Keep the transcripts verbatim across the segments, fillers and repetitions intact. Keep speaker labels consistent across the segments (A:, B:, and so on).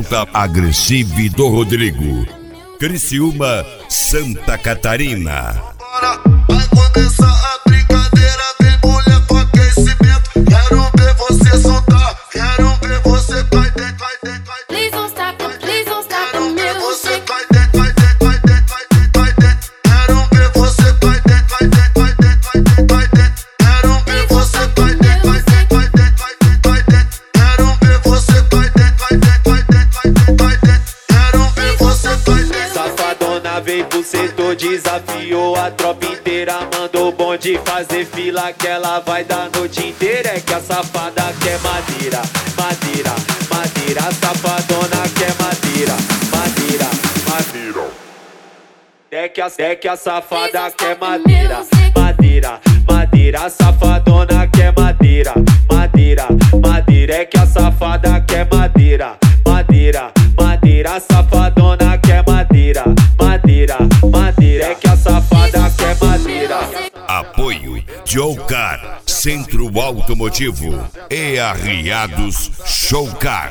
A: Delta Agressive do Rodrigo. Criciúma, Santa Catarina.
B: Vai começar a brincadeira, vem mulher com aquecimento. Quero ver você soltar, quero ver você cai dentro, cai dentro, cai dentro.
C: Please don't stop it, please don't stop the
B: Quero ver você
C: music.
B: cai dentro, cai dentro, cai dentro, cai dentro, cai dentro. Quero ver você cai dentro, cai dentro, cai dentro, cai dentro, cai dentro. Quero ver você cai dentro, cai dentro, cai dentro, cai dentro, cai dentro. Quero ver você cai dentro, cai dentro, cai dentro, cai dentro, cai dentro. Quero ver você cai dentro.
D: Safadona veio pro setor, desafiou a tropa inteira. Mandou o bonde fazer fila que ela vai dar a noite inteira. É que a safada quer madeira, madeira, madeira. A safadona quer madeira, madeira, madeira. É que a, é que a safada quer madeira, madeira, madeira. A safadona quer madeira, madeira, madeira. É que a safada quer madeira, madeira, madeira. A safadona quer madeira, madeira, madeira. É que a safada quer madeira.
A: Apoio Jocar, Centro Automotivo e Arriados Showcar.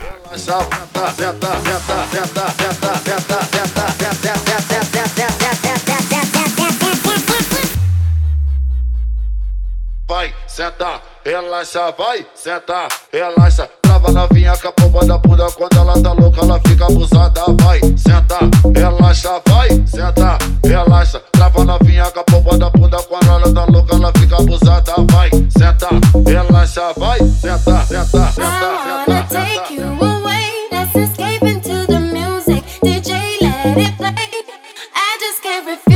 B: Vai, senta, relaxa, vai, senta, relaxa. Trava novinha com a pomba da bunda. Quando ela tá louca, ela fica abusada. Vai, senta, relaxa, vai, senta, relaxa. Trava novinha com a pomba da bunda. Quando ela tá louca, ela fica abusada. Vai, senta, relaxa, vai, senta, senta, senta,
C: I wanna
B: senta,
C: take
B: senta.
C: you away. Let's escape into the music. D J, let it play. I just can't refuse.